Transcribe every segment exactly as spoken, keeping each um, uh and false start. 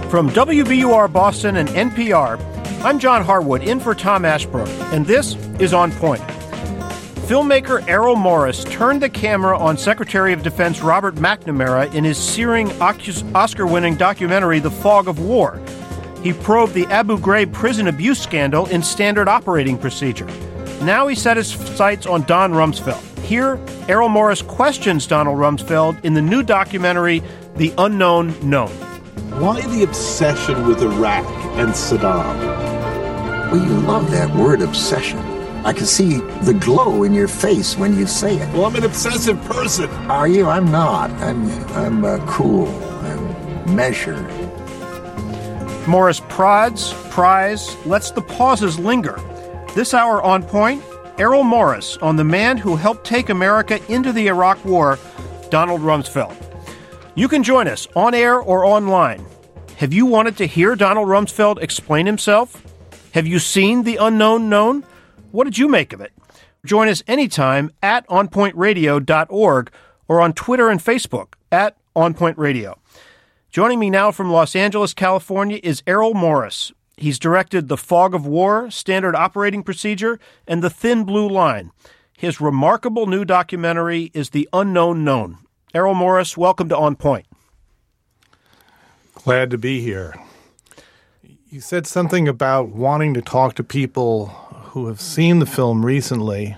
From W B U R Boston and N P R, I'm John Harwood, in for Tom Ashbrook, and this is On Point. Filmmaker Errol Morris turned the camera on Secretary of Defense Robert McNamara in his searing Oscar-winning documentary, The Fog of War. He probed the Abu Ghraib prison abuse scandal in Standard Operating Procedure. Now he set his sights on Don Rumsfeld. Here, Errol Morris questions Donald Rumsfeld in the new documentary, The Unknown Known. Why the obsession with Iraq and Saddam? Well, you love that word, obsession. I can see the glow in your face when you say it. Well, I'm an obsessive person. Are you? I'm not. I'm I'm uh, cool. I'm measured. Morris prods, pries, lets the pauses linger. This hour on Point, Errol Morris on the man who helped take America into the Iraq War, Donald Rumsfeld. You can join us on air or online. Have you wanted to hear Donald Rumsfeld explain himself? Have you seen The Unknown Known? What did you make of it? Join us anytime at on point radio dot org or on Twitter and Facebook at On Point Radio. Joining me now from Los Angeles, California is Errol Morris. He's directed The Fog of War, Standard Operating Procedure, and The Thin Blue Line. His remarkable new documentary is The Unknown Known. Errol Morris, welcome to On Point. Glad to be here. You said something about wanting to talk to people who have seen the film recently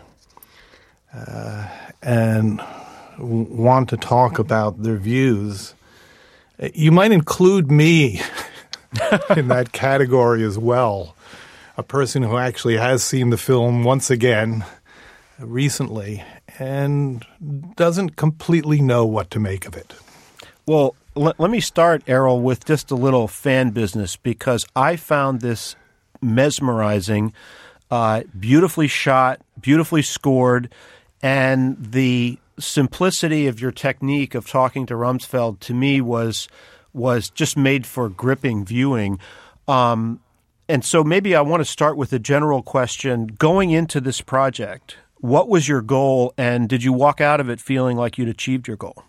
uh, and w- want to talk about their views. You might include me in that category as well, a person who actually has seen the film once again recently and doesn't completely know what to make of it. Well, let, let me start, Errol, with just a little fan business, because I found this mesmerizing, uh, beautifully shot, beautifully scored, and the simplicity of your technique of talking to Rumsfeld, to me, was was just made for gripping viewing. Um, and so maybe I want to start with a general question. Going into this project, what was your goal, and did you walk out of it feeling like you'd achieved your goal?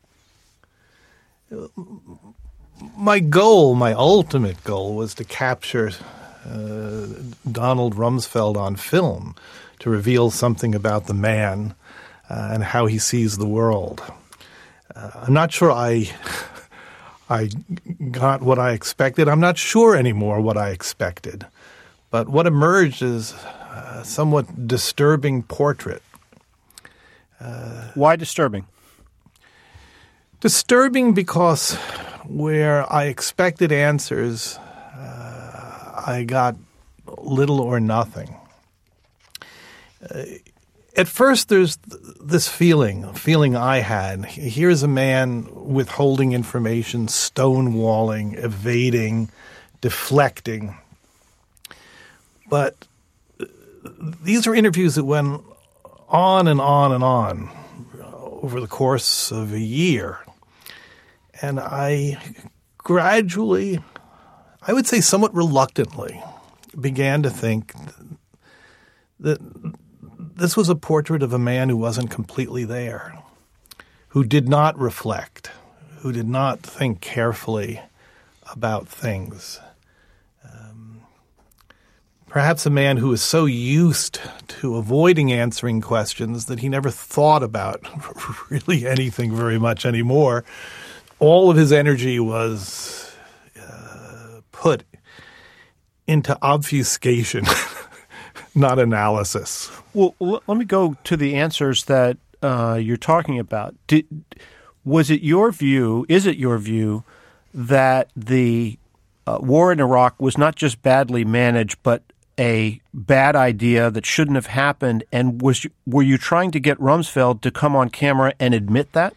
My goal, my ultimate goal, was to capture uh, Donald Rumsfeld on film, to reveal something about the man uh, and how he sees the world. Uh, I'm not sure I I got what I expected. I'm not sure anymore what I expected. But what emerged is a somewhat disturbing portrait. Uh, Why disturbing? Disturbing because where I expected answers, uh, I got little or nothing. Uh, At first, there's this feeling, a feeling I had. Here's a man withholding information, stonewalling, evading, deflecting. But these are interviews that went on and on and on over the course of a year. And I gradually, I would say somewhat reluctantly, began to think that this was a portrait of a man who wasn't completely there, who did not reflect, who did not think carefully about things. Um, perhaps a man who was so used to avoiding answering questions that he never thought about really anything very much anymore. All of his energy was uh, put into obfuscation, not analysis. Well, l- let me go to the answers that uh, you're talking about. Did, was it your view, is it your view, that the uh, war in Iraq was not just badly managed, but a bad idea that shouldn't have happened? And was you, were you trying to get Rumsfeld to come on camera and admit that?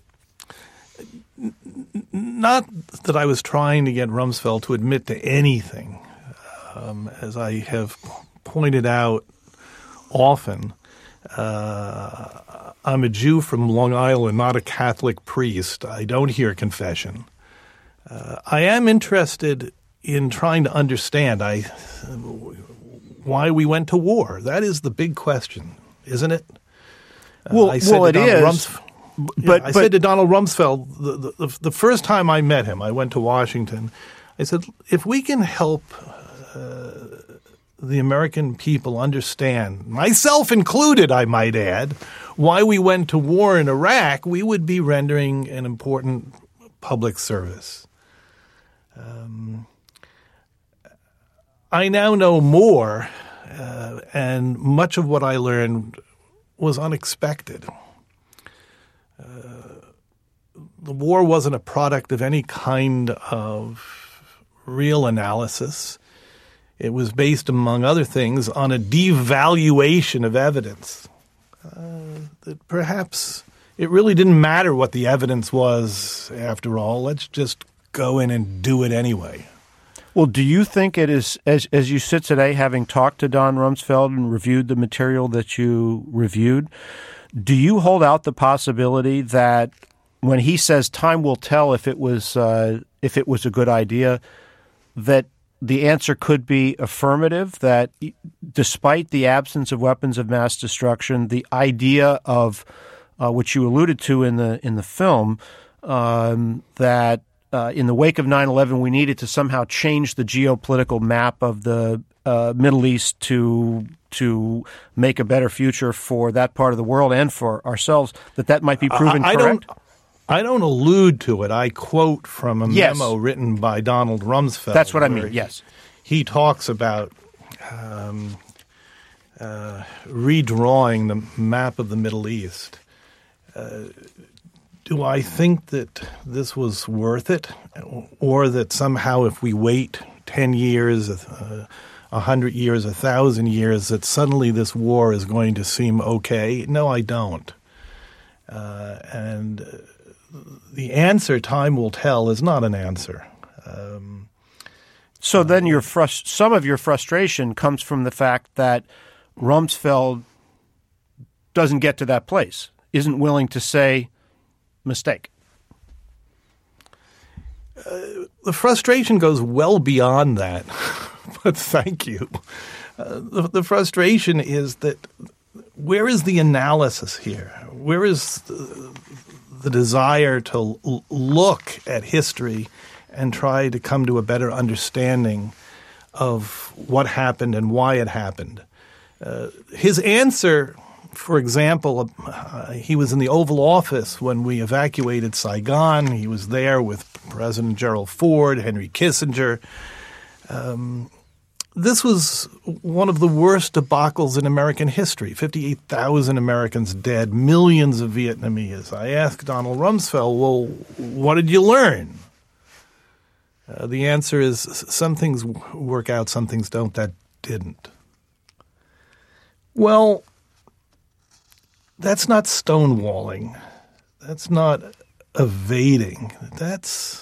Not that I was trying to get Rumsfeld to admit to anything. Um, as I have pointed out often, uh, I'm a Jew from Long Island, not a Catholic priest. I don't hear confession. Uh, I am interested in trying to understand I, why we went to war. That is the big question, isn't it? Well, uh, I said well it is. Rumsf- but, yeah, I but, said to Donald Rumsfeld, the, the, the first time I met him, I went to Washington, I said, if we can help uh, the American people understand, myself included, I might add, why we went to war in Iraq, we would be rendering an important public service. Um, I now know more, uh, and much of what I learned was unexpected. Uh, the war wasn't a product of any kind of real analysis. It was based, among other things, on a devaluation of evidence. Uh, that perhaps it really didn't matter what the evidence was after all. Let's just go in and do it anyway. Well, do you think it is, as as you sit today, having talked to Don Rumsfeld and reviewed the material that you reviewed, do you hold out the possibility that when he says time will tell if it was uh, if it was a good idea, that the answer could be affirmative, that despite the absence of weapons of mass destruction, the idea of uh, which you alluded to in the in the film, um, that uh, in the wake of nine eleven we needed to somehow change the geopolitical map of the uh, Middle East to to make a better future for that part of the world and for ourselves, that that might be proven I, I correct? Don't, I don't allude to it. I quote from a yes. memo written by Donald Rumsfeld. That's what I mean, yes. He, he talks about um, uh, redrawing the map of the Middle East. Uh, do I think that this was worth it, or that somehow if we wait ten years, uh, one hundred years, one thousand years, that suddenly this war is going to seem okay? No, I don't. Uh, and... Uh, The answer, time will tell, is not an answer. Um, so then your frust- some of your frustration comes from the fact that Rumsfeld doesn't get to that place, isn't willing to say mistake. Uh, the frustration goes well beyond that, but thank you. Uh, the, the frustration is that where is the analysis here? Where is the, the desire to l- look at history and try to come to a better understanding of what happened and why it happened? Uh, his answer, for example, uh, he was in the Oval Office when we evacuated Saigon. He was there with President Gerald Ford, Henry Kissinger. Um, This was one of the worst debacles in American history. fifty-eight thousand Americans dead, millions of Vietnamese. I asked Donald Rumsfeld, well, what did you learn? Uh, the answer is some things work out, some things don't. That didn't. Well, that's not stonewalling. That's not evading. That's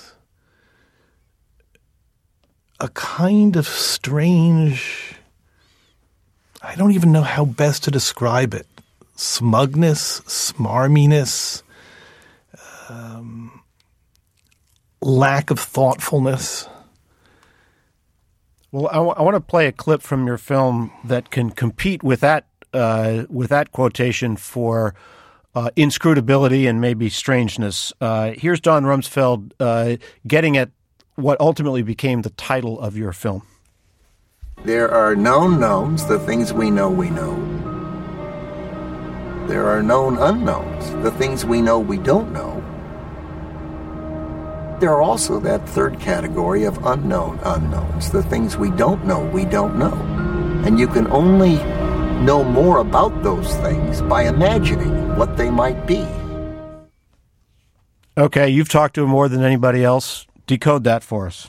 a kind of strange, I don't even know how best to describe it, smugness, smarminess, um, lack of thoughtfulness. Well, I, w- I want to play a clip from your film that can compete with that uh, with that quotation for uh, inscrutability and maybe strangeness. Uh, here's Don Rumsfeld uh, getting at what ultimately became the title of your film. There are known knowns, the things we know we know. There are known unknowns, the things we know we don't know. There are also that third category of unknown unknowns, the things we don't know we don't know. And you can only know more about those things by imagining what they might be. Okay, you've talked to him more than anybody else. Decode that for us.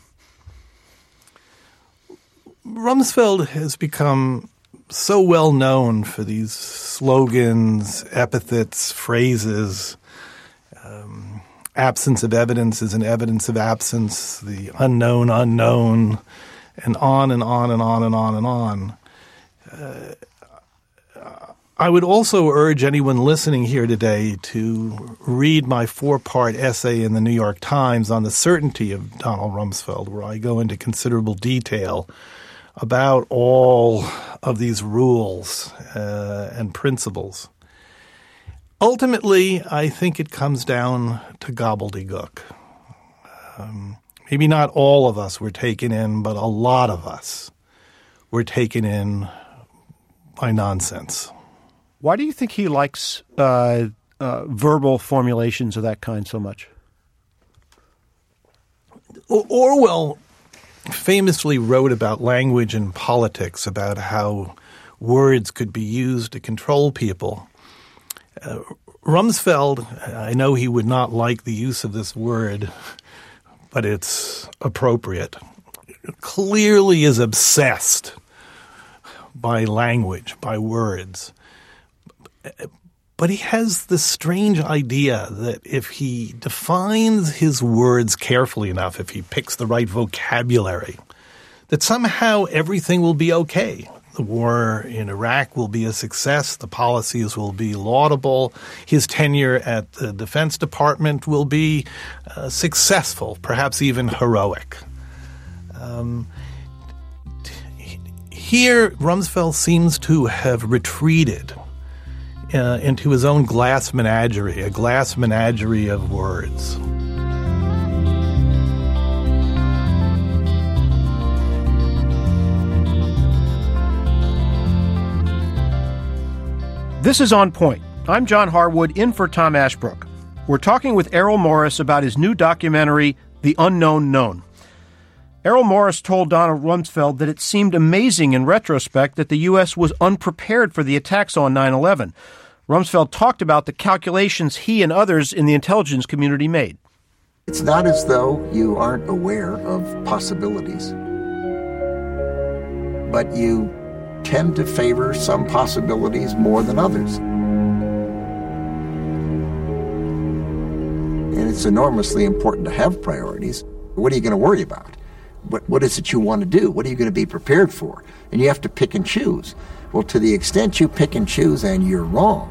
Rumsfeld has become so well known for these slogans, epithets, phrases. Um, absence of evidence is an evidence of absence, the unknown unknown, and on and on and on and on and on. Uh, I would also urge anyone listening here today to read my four-part essay in the New York Times on the certainty of Donald Rumsfeld, where I go into considerable detail about all of these rules uh, and principles. Ultimately, I think it comes down to gobbledygook. Um, maybe not all of us were taken in, but a lot of us were taken in by nonsense. Why do you think he likes uh, uh, verbal formulations of that kind so much? Orwell famously wrote about language and politics, about how words could be used to control people. Uh, Rumsfeld, I know he would not like the use of this word, but it's appropriate, clearly is obsessed by language, by words. But he has this strange idea that if he defines his words carefully enough, if he picks the right vocabulary, that somehow everything will be okay. The war in Iraq will be a success. The policies will be laudable. His tenure at the Defense Department will be uh, successful, perhaps even heroic. Um, here, Rumsfeld seems to have retreated Uh, into his own glass menagerie, a glass menagerie of words. This is On Point. I'm John Harwood, in for Tom Ashbrook. We're talking with Errol Morris about his new documentary, The Unknown Known. Errol Morris told Donald Rumsfeld that it seemed amazing in retrospect that the U S was unprepared for the attacks on nine eleven. Rumsfeld talked about the calculations he and others in the intelligence community made. It's not as though you aren't aware of possibilities, but you tend to favor some possibilities more than others. And it's enormously important to have priorities. What are you going to worry about? What, what is it you want to do? What are you going to be prepared for? And you have to pick and choose. Well, to the extent you pick and choose and you're wrong,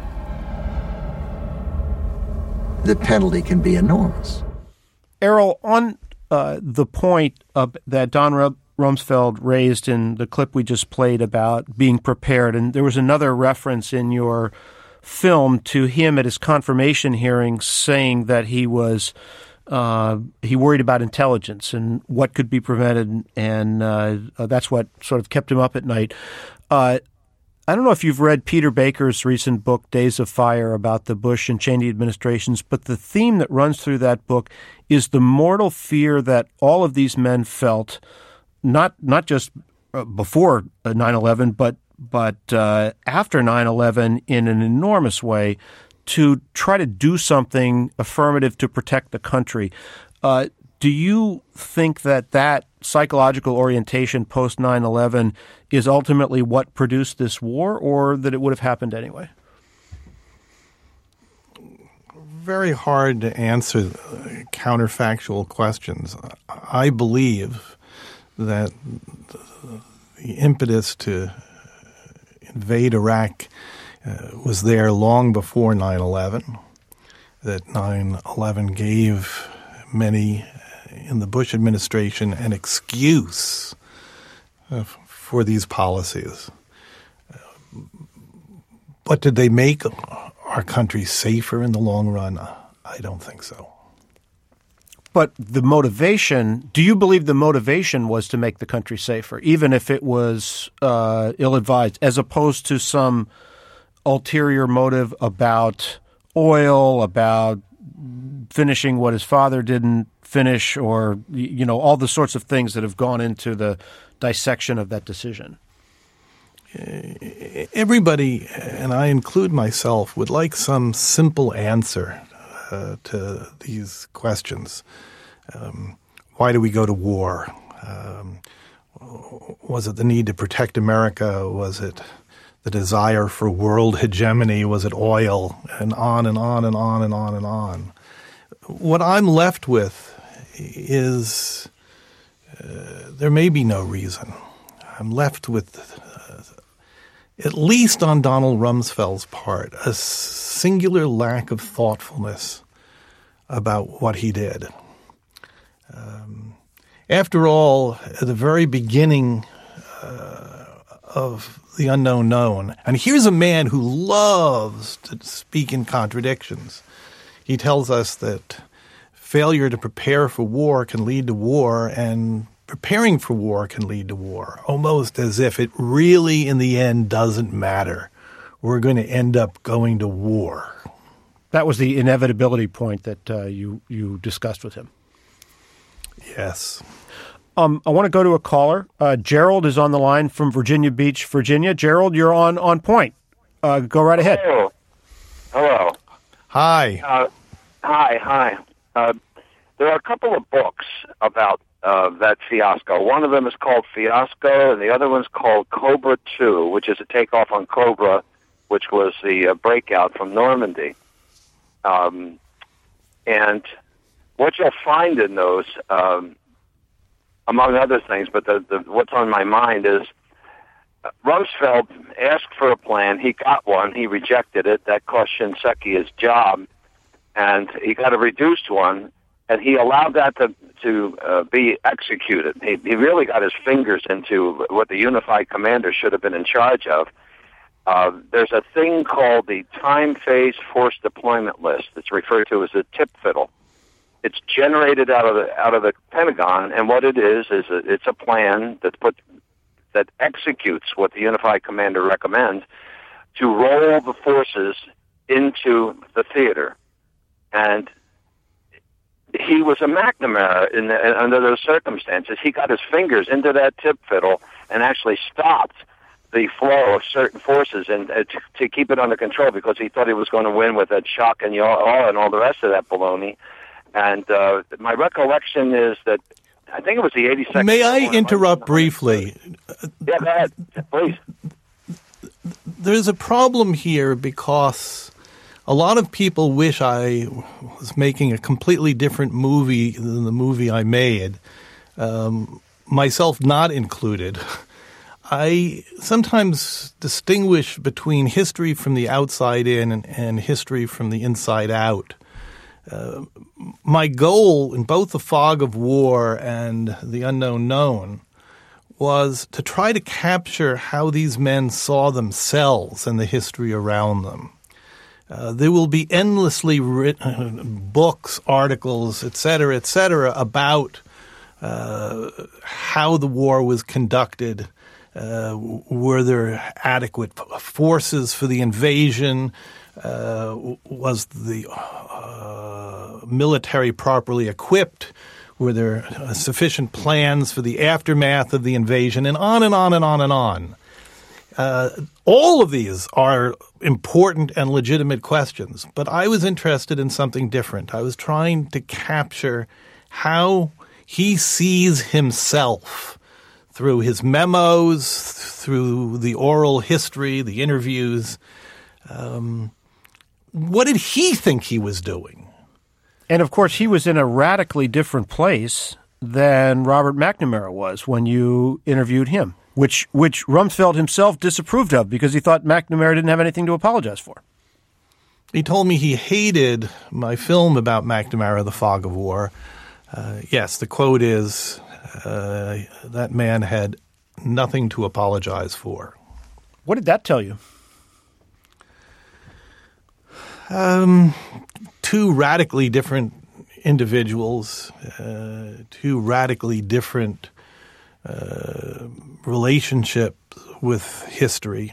the penalty can be enormous. Errol, on uh, the point of, that Don R- Rumsfeld raised in the clip we just played about being prepared, and there was another reference in your film to him at his confirmation hearing saying that he was Uh, he worried about intelligence and what could be prevented, and uh, uh, that's what sort of kept him up at night. Uh, I don't know if you've read Peter Baker's recent book, Days of Fire, about the Bush and Cheney administrations, but the theme that runs through that book is the mortal fear that all of these men felt, not not just before nine eleven, but, but uh, after nine eleven in an enormous way, to try to do something affirmative to protect the country. Uh, do you think that that psychological orientation post nine eleven is ultimately what produced this war, or that it would have happened anyway? Very hard to answer counterfactual questions. I believe that the impetus to invade Iraq Uh, was there long before nine eleven, that nine eleven gave many in the Bush administration an excuse uh, for these policies. Uh, but did they make our country safer in the long run? I don't think so. But the motivation, do you believe the motivation was to make the country safer, even if it was uh, ill-advised, as opposed to some ulterior motive about oil, about finishing what his father didn't finish, or, you know, all the sorts of things that have gone into the dissection of that decision? Everybody, and I include myself, would like some simple answer uh, to these questions. Um, why do we go to war? Um, was it the need to protect America? Was it the desire for world hegemony? Was it oil? And on and on and on and on and on. What I'm left with is uh, there may be no reason. I'm left with, uh, at least on Donald Rumsfeld's part, a singular lack of thoughtfulness about what he did. Um, after all, at the very beginning uh, of The Unknown Known, and here's a man who loves to speak in contradictions. He tells us that failure to prepare for war can lead to war, and preparing for war can lead to war, almost as if it really, in the end, doesn't matter. We're going to end up going to war. That was the inevitability point that uh, you, you discussed with him. Yes. Um, I want to go to a caller. Uh, Gerald is on the line from Virginia Beach, Virginia. Gerald, you're on, on point. Uh, go right ahead. Hello. Hello. Hi. Uh, hi, hi. Uh, there are a couple of books about uh, that fiasco. One of them is called Fiasco, and the other one's called Cobra two, which is a takeoff on Cobra, which was the uh, breakout from Normandy. Um, and what you'll find in those, um, among other things, but the, the, what's on my mind is uh, Rumsfeld asked for a plan. He got one. He rejected it. That cost Shinseki his job. And he got a reduced one, and he allowed that to to uh, be executed. He, he really got his fingers into what the unified commander should have been in charge of. Uh, there's a thing called the time phase force deployment list. It's referred to as a tip fiddle. It's generated out of the out of the Pentagon, and what it is is a, it's a plan that put that executes what the unified commander recommends to roll the forces into the theater. And he was a McNamara in the, under those circumstances. He got his fingers into that tip fiddle and actually stopped the flow of certain forces and uh, to, to keep it under control, because he thought he was going to win with that shock and yaw and all the rest of that baloney. And uh, my recollection is that I think it was the eighty-second. May I interrupt briefly? Yeah, go ahead, please. There's a problem here because a lot of people wish I was making a completely different movie than the movie I made, um, myself not included. I sometimes distinguish between history from the outside in and, and history from the inside out. Uh, my goal in both The Fog of War and The Unknown Known was to try to capture how these men saw themselves and the history around them. Uh, there will be endlessly written books, articles, et cetera, et cetera, about uh, how the war was conducted. Uh, were there adequate forces for the invasion? Uh, was the uh, military properly equipped? Were there uh, sufficient plans for the aftermath of the invasion? And on and on and on and on. Uh, all of these are important and legitimate questions, but I was interested in something different. I was trying to capture how he sees himself through his memos, through the oral history, the interviews. Um, what did he think he was doing? And, of course, he was in a radically different place than Robert McNamara was when you interviewed him, which which Rumsfeld himself disapproved of because he thought McNamara didn't have anything to apologize for. He told me he hated my film about McNamara, The Fog of War. Uh, yes, the quote is, uh, that man had nothing to apologize for. What did that tell you? Um, two radically different individuals, uh, two radically different uh, relationships with history.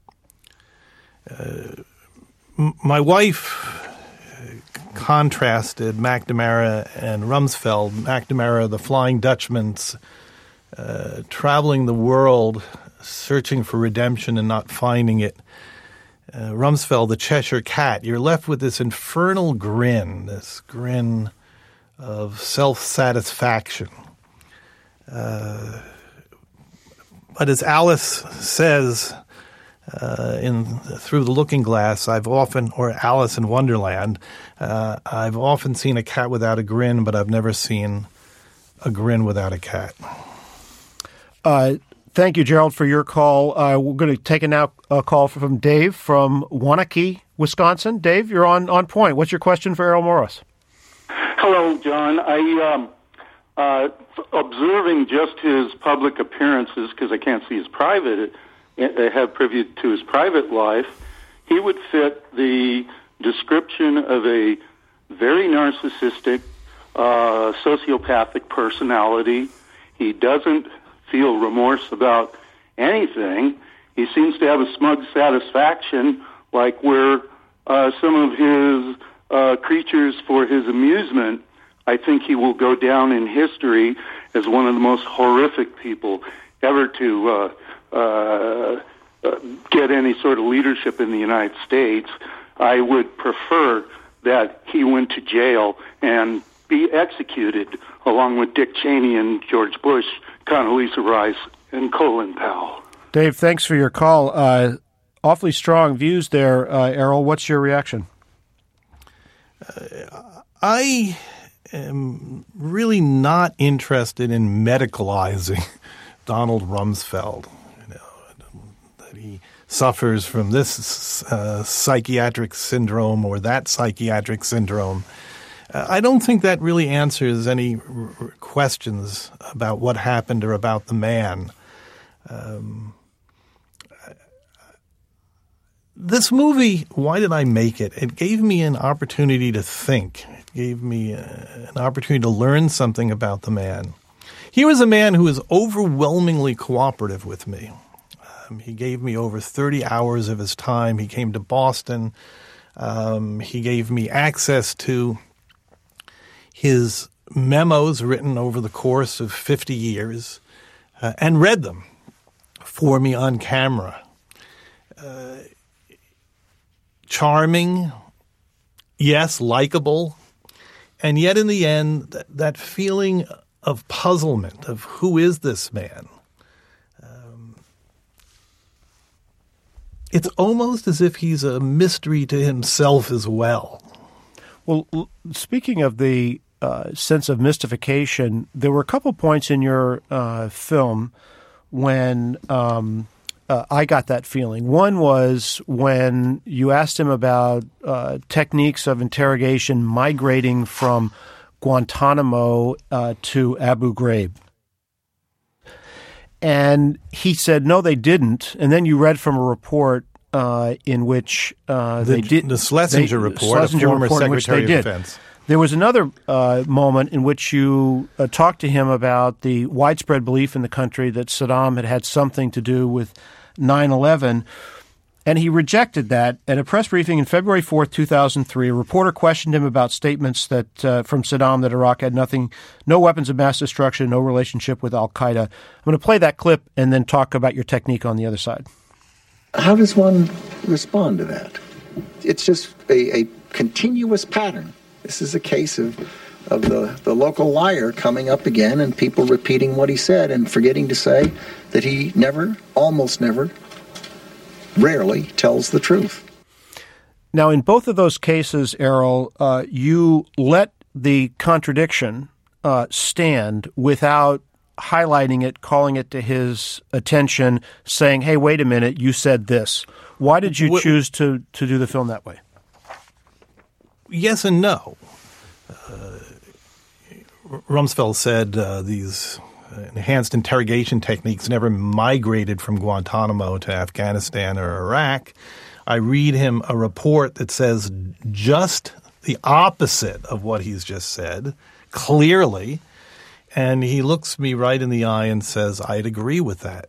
Uh, m- my wife contrasted McNamara and Rumsfeld. McNamara, the Flying Dutchman's uh, traveling the world, searching for redemption and not finding it. Uh, Rumsfeld, the Cheshire Cat. You're left with this infernal grin, this grin of self-satisfaction. Uh, but as Alice says uh, in Through the Looking Glass, I've often, or Alice in Wonderland, uh, I've often seen a cat without a grin, but I've never seen a grin without a cat. Uh, thank you, Gerald, for your call. Uh, we're going to take a now a call from Dave from Waunakee, Wisconsin. Dave, you're on, on point. What's your question for Errol Morris? Hello, John. I um, uh, observing just his public appearances, because I can't see his private, I have privy to his private life. He would fit the description of a very narcissistic, uh, sociopathic personality. He doesn't feel remorse about anything. He seems to have a smug satisfaction, like where uh, some of his uh, creatures for his amusement. I think he will go down in history as one of the most horrific people ever to uh, uh, uh, get any sort of leadership in the United States. I would prefer that he went to jail and be executed along with Dick Cheney and George Bush, Condoleezza Rice, and Colin Powell. Dave, thanks for your call. Uh, awfully strong views there, uh, Errol. What's your reaction? Uh, I am really not interested in medicalizing Donald Rumsfeld. You know, that he suffers from this uh, psychiatric syndrome or that psychiatric syndrome. Uh, I don't think that really answers any r- r- questions about what happened or about the man. Um, this movie, why did I make it? It gave me an opportunity to think. It gave me uh, an opportunity to learn something about the man. He was a man who was overwhelmingly cooperative with me. Um, he gave me over thirty hours of his time. He came to Boston. Um, he gave me access to his memos written over the course of fifty years uh, and read them for me on camera. Uh, charming, yes, likable, and yet in the end, th- that feeling of puzzlement of who is this man? Um, it's almost as if he's a mystery to himself as well. Well, speaking of the uh, sense of mystification, there were a couple points in your uh, film when um, uh, I got that feeling. One was when you asked him about uh, techniques of interrogation migrating from Guantanamo uh, to Abu Ghraib. And he said, no, they didn't. And then you read from a report uh, in which uh, the, they did. The Schlesinger they, report, Schlesinger a former report in which Secretary they of did. Defense. There was another uh, moment in which you uh, talked to him about the widespread belief in the country that Saddam had had something to do with nine eleven, and he rejected that. At a press briefing in February fourth, two thousand three, a reporter questioned him about statements that uh, from Saddam that Iraq had nothing, no weapons of mass destruction, no relationship with al-Qaeda. I'm going to play that clip and then talk about your technique on the other side. How does one respond to that? It's just a, a continuous pattern. This is a case of of the, the local liar coming up again and people repeating what he said and forgetting to say that he never, almost never, rarely tells the truth. Now, in both of those cases, Errol, uh, you let the contradiction uh, stand without highlighting it, calling it to his attention, saying, hey, wait a minute, you said this. Why did you choose to, to do the film that way? Yes and no. Uh, Rumsfeld said uh, these enhanced interrogation techniques never migrated from Guantanamo to Afghanistan or Iraq. I read him a report that says just the opposite of what he's just said, clearly, and he looks me right in the eye and says, I'd agree with that.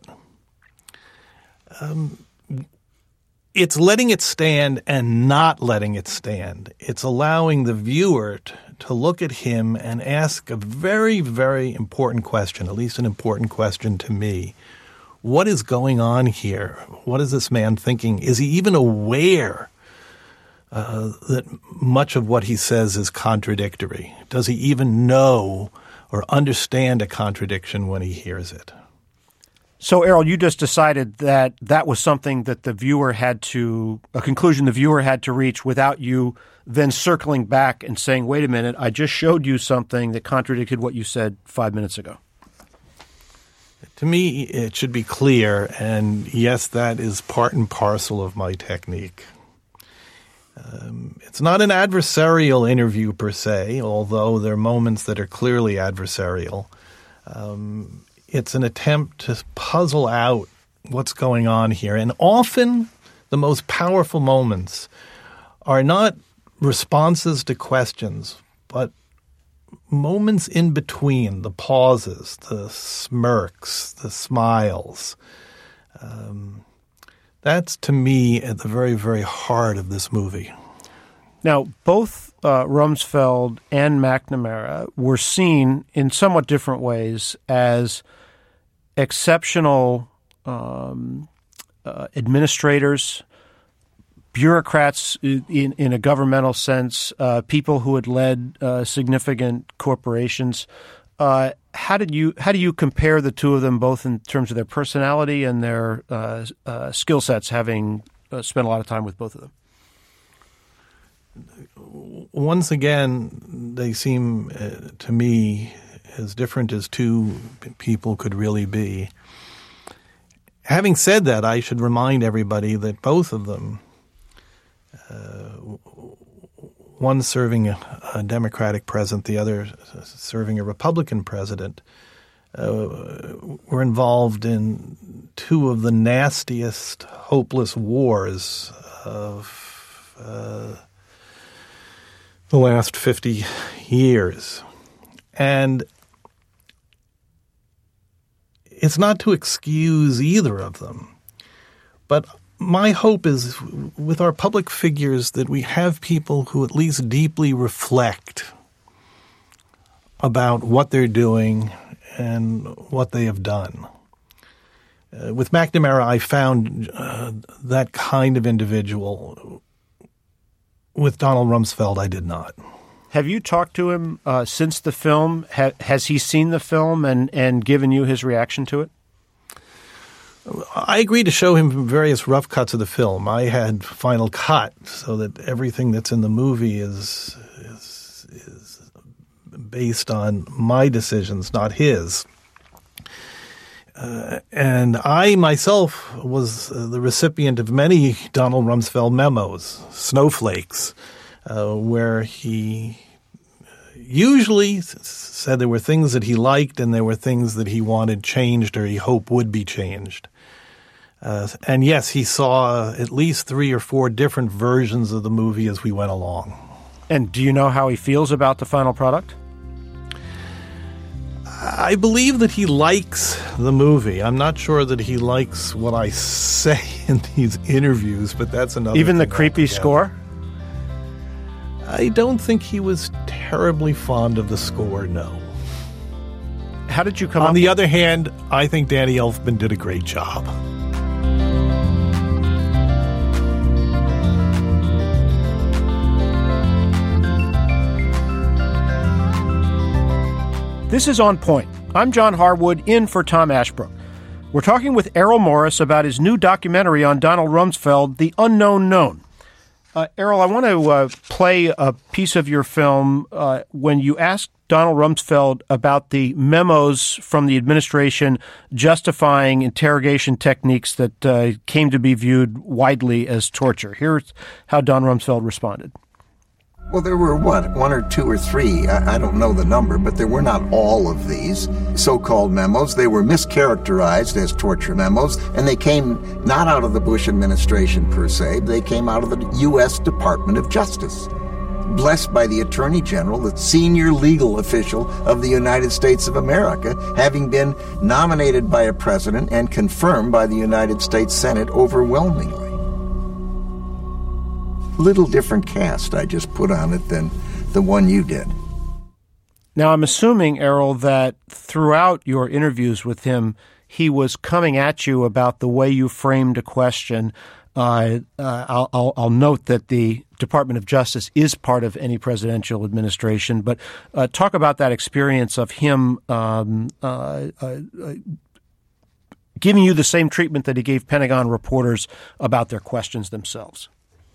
Um, it's letting it stand and not letting it stand. It's allowing the viewer t- to look at him and ask a very, very important question, at least an important question to me. What is going on here? What is this man thinking? Is he even aware uh, that much of what he says is contradictory? Does he even know or understand a contradiction when he hears it? So, Errol, you just decided that that was something that the viewer had to, a conclusion the viewer had to reach without you then circling back and saying, wait a minute, I just showed you something that contradicted what you said five minutes ago. To me, it should be clear, and yes, that is part and parcel of my technique. Um, it's not an adversarial interview per se, although there are moments that are clearly adversarial. Um, it's an attempt to puzzle out what's going on here. And often the most powerful moments are not responses to questions, but moments in between, the pauses, the smirks, the smiles, um, that's to me at the very, very heart of this movie. Now, both uh, Rumsfeld and McNamara were seen in somewhat different ways as exceptional um, uh, administrators, bureaucrats in, in a governmental sense, uh, people who had led uh, significant corporations. Uh, how did you how do you compare the two of them, both in terms of their personality and their uh, uh, skill sets, having uh, spent a lot of time with both of them? Once again, they seem uh, to me as different as two people could really be. Having said that, I should remind everybody that both of them, uh, one serving a, a Democratic president, the other serving a Republican president, uh, were involved in two of the nastiest, hopeless wars of uh, the last fifty years. And it's not to excuse either of them, but my hope is with our public figures that we have people who at least deeply reflect about what they're doing and what they have done. Uh, with McNamara, I found uh, that kind of individual. With Donald Rumsfeld, I did not. Have you talked to him uh, since the film? Ha- has he seen the film and, and given you his reaction to it? I agreed to show him various rough cuts of the film. I had Final Cut, so that everything that's in the movie is is, is based on my decisions, not his. Uh, and I myself was uh, the recipient of many Donald Rumsfeld memos, snowflakes, uh, where he usually s- said there were things that he liked and there were things that he wanted changed or he hoped would be changed. Uh, and yes, he saw at least three or four different versions of the movie as we went along. And do you know how he feels about the final product? I believe that he likes the movie. I'm not sure that he likes what I say in these interviews, but that's another Even the thing creepy altogether. score? I don't think he was terribly fond of the score, no. How did you come On up the with- other hand, I think Danny Elfman did a great job. This is On Point. I'm John Harwood, in for Tom Ashbrook. We're talking with Errol Morris about his new documentary on Donald Rumsfeld, The Unknown Known. Uh, Errol, I want to uh, play a piece of your film uh, when you asked Donald Rumsfeld about the memos from the administration justifying interrogation techniques that uh, came to be viewed widely as torture. Here's how Don Rumsfeld responded. Well, there were, what, one or two or three, I, I don't know the number, but there were not all of these so-called memos. They were mischaracterized as torture memos, and they came not out of the Bush administration per se, they came out of the U S Department of Justice, blessed by the Attorney General, the senior legal official of the United States of America, having been nominated by a president and confirmed by the United States Senate overwhelmingly. Little different cast I just put on it than the one you did. Now, I'm assuming, Errol, that throughout your interviews with him, he was coming at you about the way you framed a question. Uh, uh, I'll, I'll, I'll note that the Department of Justice is part of any presidential administration, but uh, talk about that experience of him um, uh, uh, uh, giving you the same treatment that he gave Pentagon reporters about their questions themselves.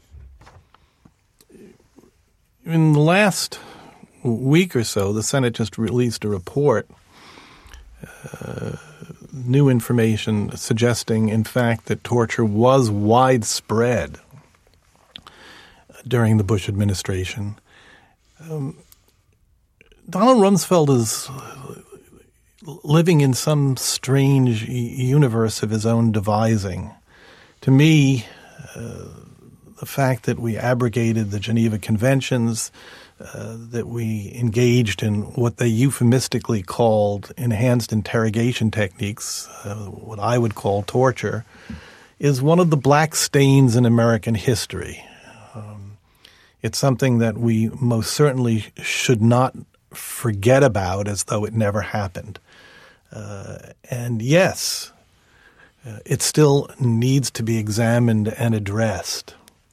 In the last week or so, the Senate just released a report, uh, new information suggesting, in fact, that torture was widespread during the Bush administration. Um, Donald Rumsfeld is living in some strange universe of his own devising. To me, uh, the fact that we abrogated the Geneva Conventions, uh, that we engaged in what they euphemistically called enhanced interrogation techniques, uh, what I would call torture, is one of the black stains in American history. Um, it's something that we most certainly should not forget about as though it never happened. Uh, and yes, uh, it still needs to be examined and addressed.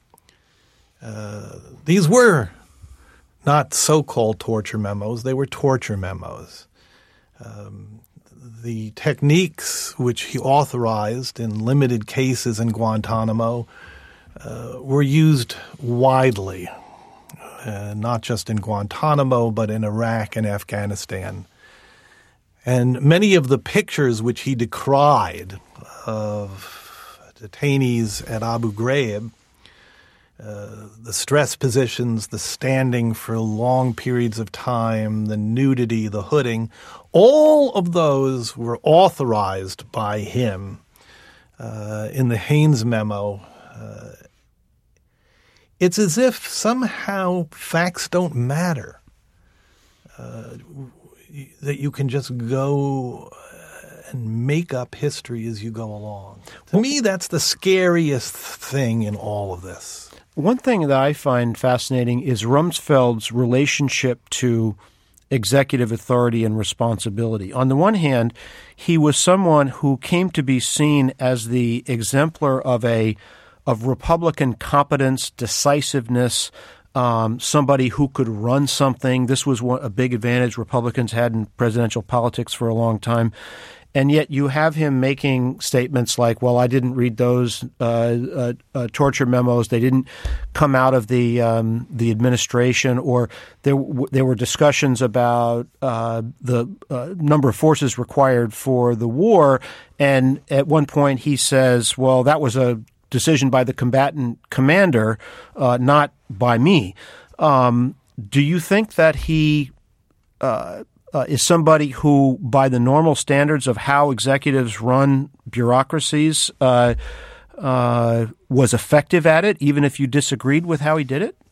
Uh, these were not so-called torture memos. They were torture memos. Um, the techniques which he authorized in limited cases in Guantanamo uh, were used widely, uh, not just in Guantanamo, but in Iraq and Afghanistan. And many of the pictures which he decried of detainees at Abu Ghraib, uh, the stress positions, the standing for long periods of time, the nudity, the hooding, all of those were authorized by him uh, in the Haynes memo. Uh, it's as if somehow facts don't matter, uh, that you can just go and make up history as you go along. To me, that's the scariest thing in all of this. One thing that I find fascinating is Rumsfeld's relationship to executive authority and responsibility. On the one hand, he was someone who came to be seen as the exemplar of a of Republican competence, decisiveness, um, somebody who could run something. This was one, a big advantage Republicans had in presidential politics for a long time. And yet you have him making statements like, well, I didn't read those uh, uh, uh, torture memos. They didn't come out of the um, the administration, or there w- there were discussions about uh, the uh, number of forces required for the war. And at one point he says, well, that was a decision by the combatant commander, uh, not by me. Um, do you think that he uh, Uh, is somebody who, by the normal standards of how executives run bureaucracies, uh, uh, was effective at it, even if you disagreed with how he did it?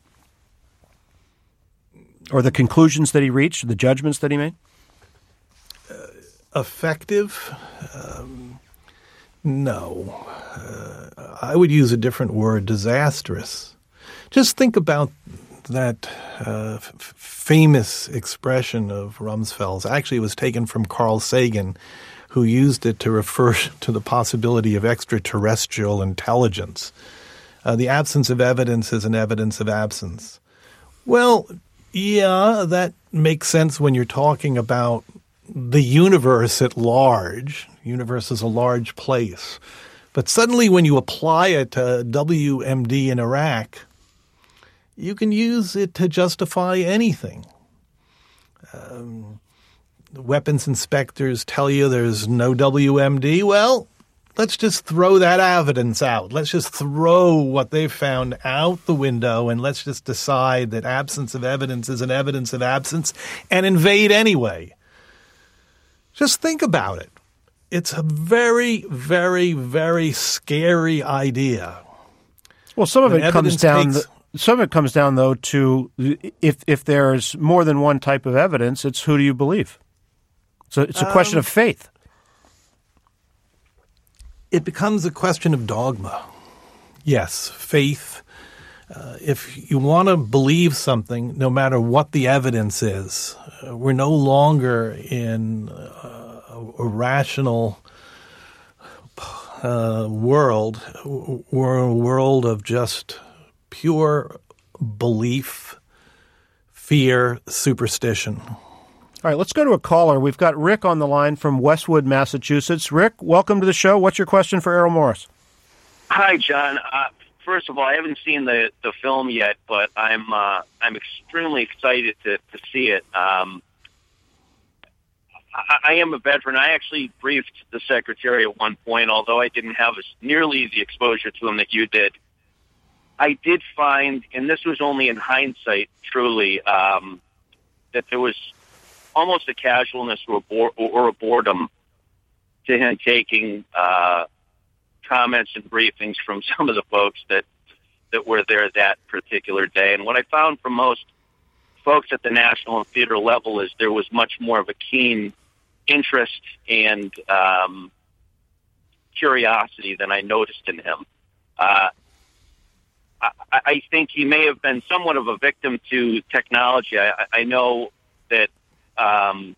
Or the conclusions that he reached, the judgments that he made? Uh, effective? Um, no. Uh, I would use a different word, disastrous. Just think about that uh, f- famous expression of Rumsfeld's. Actually, it was taken from Carl Sagan, who used it to refer to the possibility of extraterrestrial intelligence. Uh, the absence of evidence is an evidence of absence. Well, yeah, that makes sense when you're talking about the universe at large. The universe is a large place. But suddenly when you apply it to W M D in Iraq, you can use it to justify anything. Um, the weapons inspectors tell you there's no W M D. Well, let's just throw that evidence out. Let's just throw what they've found out the window, and let's just decide that absence of evidence is an evidence of absence and invade anyway. Just think about it. It's a very, very, very scary idea. Well, some of When it comes down... takes, The- Some of it comes down, though, to if if there's more than one type of evidence, it's who do you believe? So it's a question um, of faith. It becomes a question of dogma. Yes, faith. Uh, if you want to believe something, no matter what the evidence is, uh, we're no longer in uh, a rational uh, world. We're a world of just pure belief, fear, superstition. All right, let's go to a caller. We've got Rick on the line from Westwood, Massachusetts. Rick, welcome to the show. What's your question for Errol Morris? Hi, John. Uh, first of all, I haven't seen the, the film yet, but I'm uh, I'm extremely excited to, to see it. Um, I, I am a veteran. I actually briefed the secretary at one point, although I didn't have as nearly the exposure to him that you did. I did find, and this was only in hindsight, truly, um, that there was almost a casualness or a, bo- or a boredom to him taking uh, comments and briefings from some of the folks that that were there that particular day. And what I found from most folks at the national and theater level is there was much more of a keen interest and um, curiosity than I noticed in him. Uh, I, I think he may have been somewhat of a victim to technology. I, I know that um,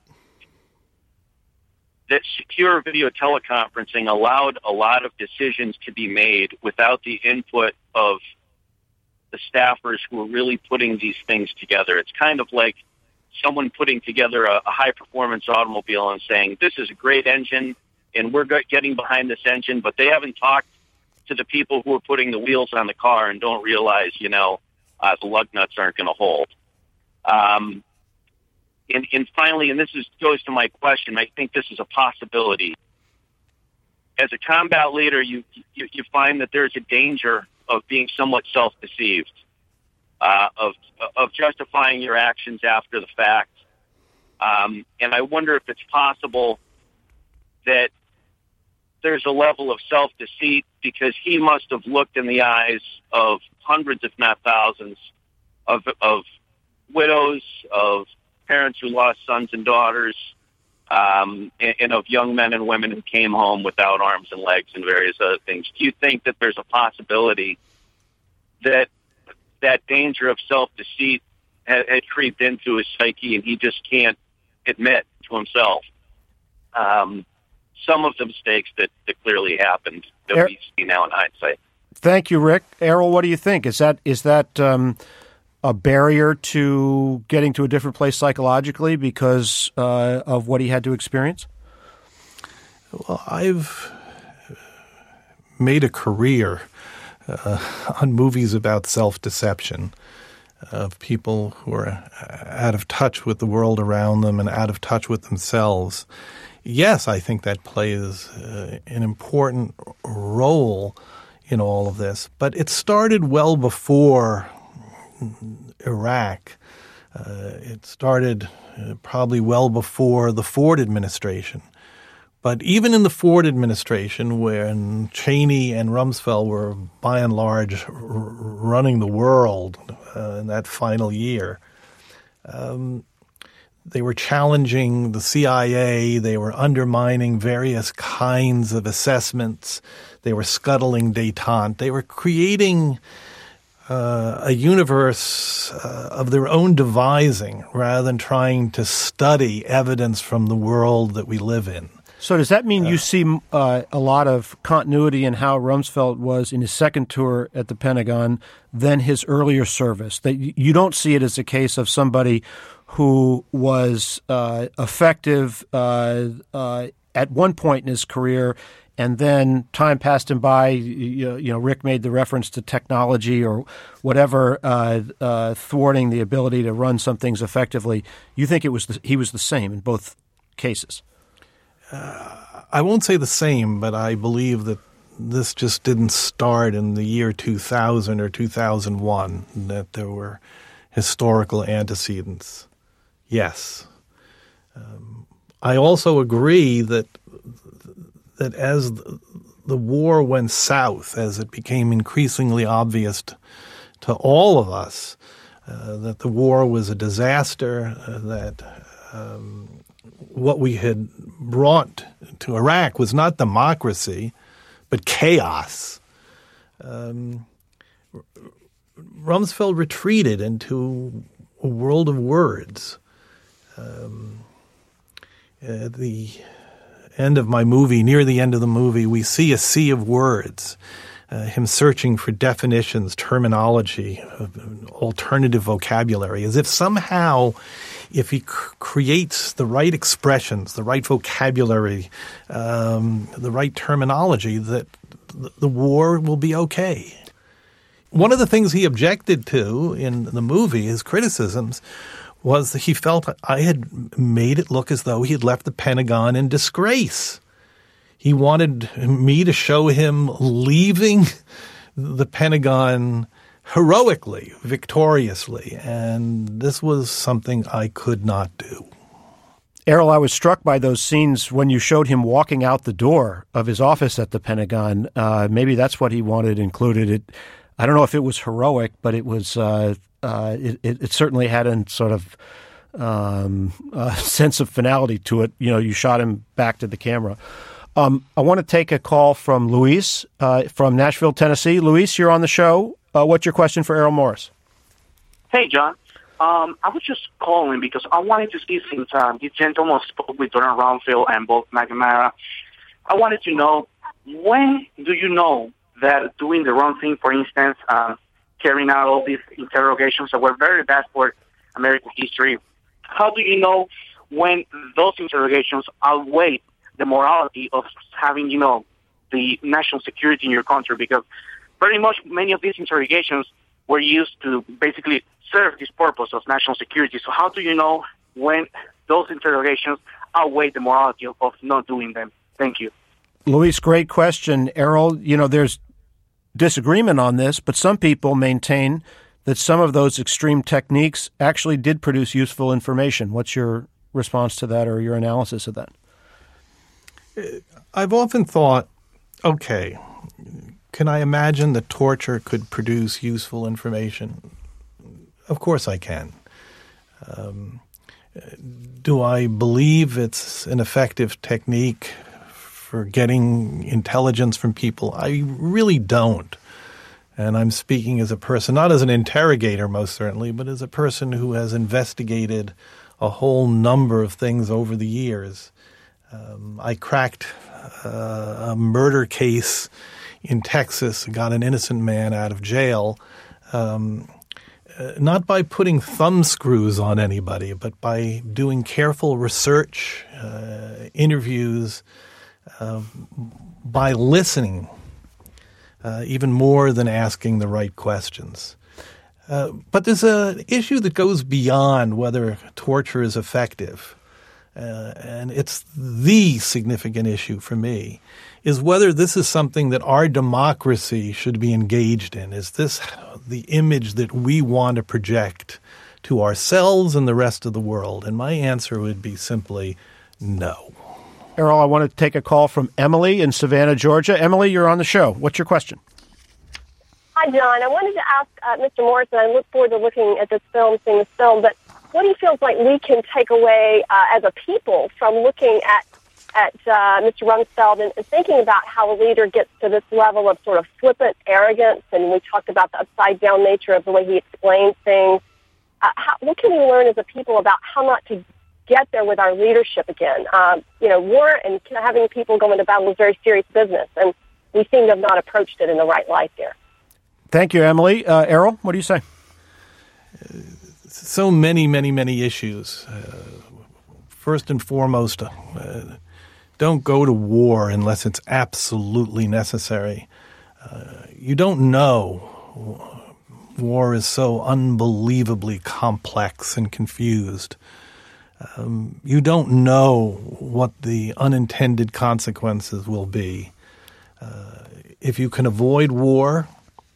that secure video teleconferencing allowed a lot of decisions to be made without the input of the staffers who were really putting these things together. It's kind of like someone putting together a, a high-performance automobile and saying, this is a great engine, and we're getting behind this engine, but they haven't talked to the people who are putting the wheels on the car and don't realize, you know, uh, the lug nuts aren't going to hold. Um, and, and finally, and this is, goes to my question, I think this is a possibility. As a combat leader, you, you, you find that there's a danger of being somewhat self-deceived, uh, of of justifying your actions after the fact. Um, and I wonder if it's possible that there's a level of self-deceit because he must have looked in the eyes of hundreds, if not thousands, of of widows, of parents who lost sons and daughters, um, and, and of young men and women who came home without arms and legs and various other things. Do you think that there's a possibility that that danger of self-deceit had, had creeped into his psyche and he just can't admit to himself um, some of the mistakes that, that clearly happened that er- we see now in hindsight? Thank you, Rick. Errol, what do you think? Is that is that um, a barrier to getting to a different place psychologically because uh, of what he had to experience? Well, I've made a career uh, on movies about self-deception, of people who are out of touch with the world around them and out of touch with themselves. Yes, I think that plays uh, an important role in all of this, but it started well before Iraq. Uh, it started uh, probably well before the Ford administration. But even in the Ford administration, when Cheney and Rumsfeld were by and large r- running the world uh, in that final year, um, they were challenging the C I A. They were undermining various kinds of assessments. They were scuttling détente. They were creating uh, a universe uh, of their own devising rather than trying to study evidence from the world that we live in. So does that mean you see uh, a lot of continuity in how Rumsfeld was in his second tour at the Pentagon than his earlier service? That you don't see it as a case of somebody who was uh, effective uh, uh, at one point in his career, and then time passed him by. You know, Rick made the reference to technology or whatever uh, uh, thwarting the ability to run some things effectively. You think it was the, he was the same in both cases? Uh, I won't say the same, but I believe that this just didn't start in the year two thousand or two thousand one, that there were historical antecedents. Yes. Um, I also agree that that as the, the war went south, as it became increasingly obvious to, to all of us uh, that the war was a disaster, uh, that um, what we had brought to Iraq was not democracy, but chaos. Um, Rumsfeld retreated into a world of words. Um, at the end of my movie, near the end of the movie, we see a sea of words, uh, him searching for definitions, terminology, uh, alternative vocabulary, as if somehow if he c- creates the right expressions, the right vocabulary, um, the right terminology, that th- the war will be okay. One of the things he objected to in the movie, his criticisms, was that he felt I had made it look as though he had left the Pentagon in disgrace. He wanted me to show him leaving the Pentagon heroically, victoriously, and this was something I could not do. Errol, I was struck by those scenes when you showed him walking out the door of his office at the Pentagon. Uh, maybe that's what he wanted included. It, I don't know if it was heroic, but it was uh, uh, it, it, it certainly had a sort of um, a sense of finality to it. You know, you shot him back to the camera. Um, I want to take a call from Luis uh, from Nashville, Tennessee. Luis, you're on the show. Uh, what's your question for Errol Morris? Hey, John. Um, I was just calling because I wanted to see, since um, this gentleman spoke with Donald Rumsfeld and Bob McNamara, I wanted to know, when do you know that doing the wrong thing, for instance, uh, carrying out all these interrogations that were very bad for American history, how do you know when those interrogations outweigh the morality of having, you know, the national security in your country? Because very much many of these interrogations were used to basically serve this purpose of national security. So how do you know when those interrogations outweigh the morality of, of not doing them? Thank you. Luis, great question. Errol, you know, there's disagreement on this, but some people maintain that some of those extreme techniques actually did produce useful information. What's your response to that or your analysis of that? I've often thought, okay, can I imagine that torture could produce useful information? Of course I can. Um, do I believe it's an effective technique for getting intelligence from people? I really don't. And I'm speaking as a person, not as an interrogator most certainly, but as a person who has investigated a whole number of things over the years. Um, I cracked uh, a murder case in Texas, got an innocent man out of jail, um, uh, not by putting thumb screws on anybody, but by doing careful research, uh, interviews, uh, by listening, uh, even more than asking the right questions. Uh, but there's an issue that goes beyond whether torture is effective. Uh, and it's the significant issue for me, is whether this is something that our democracy should be engaged in. Is this the image that we want to project to ourselves and the rest of the world? And my answer would be simply no. Errol, I want to take a call from Emily in Savannah, Georgia. Emily, you're on the show. What's your question? Hi, John. I wanted to ask uh, Mister Morris, and I look forward to looking at this film, seeing this film, but what do you feel like we can take away uh, as a people from looking at at uh, Mister Rumsfeld and, and thinking about how a leader gets to this level of sort of flippant arrogance? And we talked about the upside-down nature of the way he explains things. Uh, how, what can we learn as a people about how not to get there with our leadership again? Um, you know, war and having people go into battle is very serious business, and we seem to have not approached it in the right light there. Thank you, Emily. Uh, Errol, what do you say? Uh, so many, many, many issues. Uh, first and foremost, uh, don't go to war unless it's absolutely necessary. Uh, you don't know. War is so unbelievably complex and confused. Um, you don't know what the unintended consequences will be. Uh, if you can avoid war,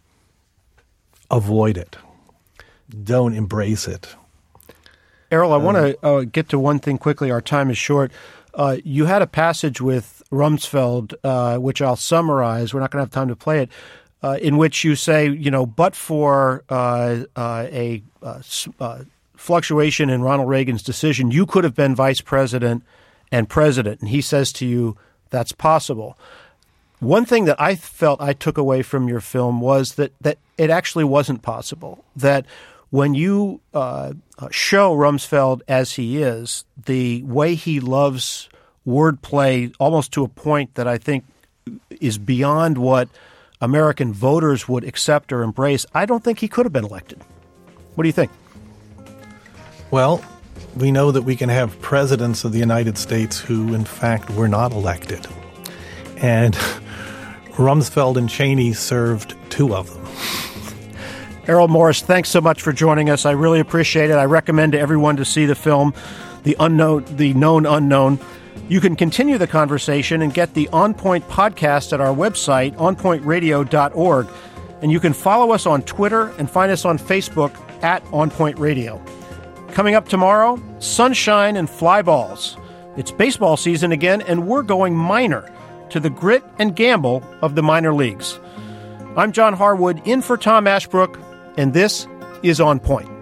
avoid it. Don't embrace it. Errol, I um, want to uh, get to one thing quickly. Our time is short. Uh, you had a passage with Rumsfeld, uh, which I'll summarize. We're not going to have time to play it, uh, in which you say, you know, but for uh, uh, a uh, uh, fluctuation in Ronald Reagan's decision, you could have been vice president and president. And he says to you, that's possible. One thing that I felt I took away from your film was that, that it actually wasn't possible, that when you uh, show Rumsfeld as he is, the way he loves wordplay almost to a point that I think is beyond what American voters would accept or embrace, I don't think he could have been elected. What do you think? Well, we know that we can have presidents of the United States who, in fact, were not elected. And Rumsfeld and Cheney served two of them. Errol Morris, thanks so much for joining us. I really appreciate it. I recommend to everyone to see the film, The Unknown, The Known Unknown. You can continue the conversation and get the On Point podcast at our website, on point radio dot org. And you can follow us on Twitter and find us on Facebook at On Point Radio. Coming up tomorrow, sunshine and fly balls. It's baseball season again, and we're going minor to the grit and gamble of the minor leagues. I'm John Harwood, in for Tom Ashbrook, and this is On Point.